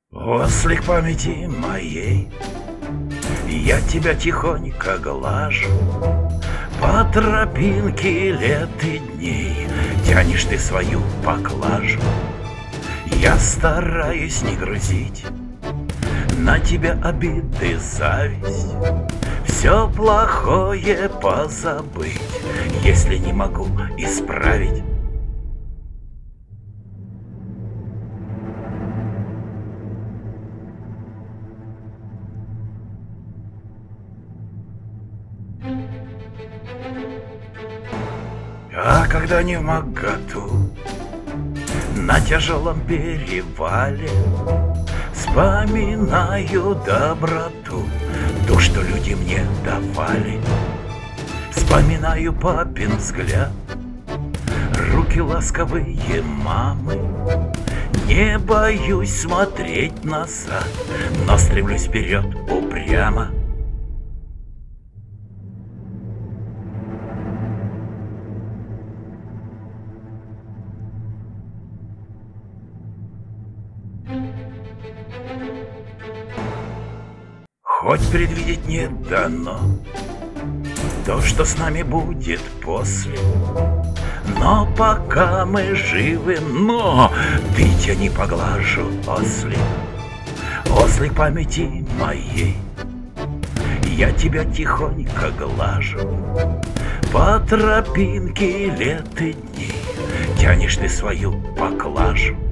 Ослик памяти моей, я тебя тихонько глажу. По тропинке лет и дней тянешь ты свою поклажу. Я стараюсь не грузить на тебя обиды, зависть, все плохое позабыть, если не могу исправить. А когда не вмоготу на тяжелом перевале вспоминаю доброту, то, что люди мне давали. Вспоминаю папин взгляд, руки ласковые мамы. Не боюсь смотреть назад, но стремлюсь вперед упрямо. Хоть предвидеть не дано то, что с нами будет после, но пока мы живы, но ты тебя не поглажу, ослик. Ослик памяти моей, я тебя тихонько глажу. По тропинке лет и дней тянешь ты свою поклажу.